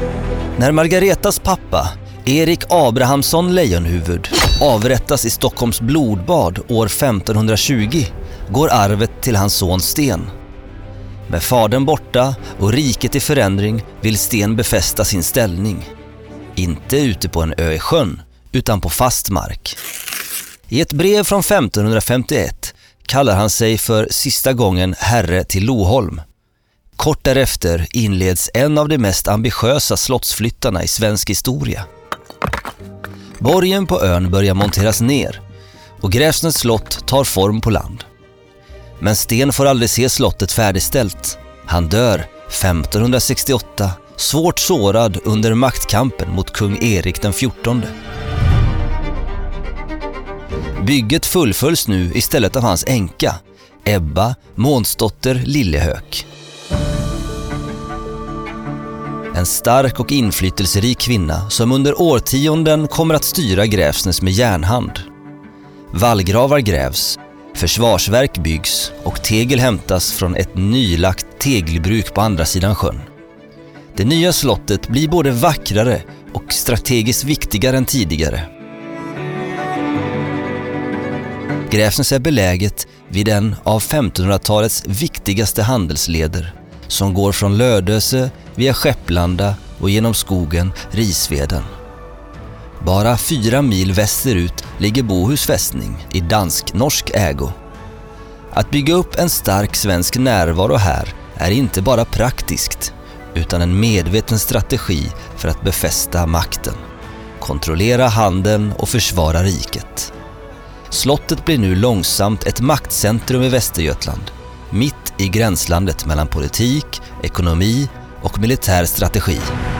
När Margaretas pappa, Erik Abrahamsson Lejonhuvud, avrättas i Stockholms blodbad år 1520 går arvet till hans son Sten. Med fadern borta och riket i förändring vill Sten befästa sin ställning. Inte ute på en ö i sjön, utan på fast mark. I ett brev från 1551 kallar han sig för sista gången herre till Loholm. Kort därefter inleds en av de mest ambitiösa slottsflyttarna i svensk historia. Borgen på ön börjar monteras ner och Gräfsnäs slott tar form på land. Men Sten får aldrig se slottet färdigställt. Han dör 1568, svårt sårad under maktkampen mot kung Erik den 14. Bygget fullföljs nu istället av hans änka, Ebba Månsdotter Lillehök. En stark och inflytelserik kvinna som under årtionden kommer att styra Gräfsnäs med järnhand. Vallgravar grävs, försvarsverk byggs och tegel hämtas från ett nylagt tegelbruk på andra sidan sjön. Det nya slottet blir både vackrare och strategiskt viktigare än tidigare. Gräfsnäs är beläget vid en av 1500-talets viktigaste handelsleder som går från Lödöse via Skepplanda och genom skogen Risveden. Bara 4 mil västerut ligger Bohus fästning i dansk-norsk ägo. Att bygga upp en stark svensk närvaro här är inte bara praktiskt utan en medveten strategi för att befästa makten, kontrollera handeln och försvara riket. Slottet blir nu långsamt ett maktcentrum i Västergötland, mitt i gränslandet mellan politik, ekonomi och militär strategi.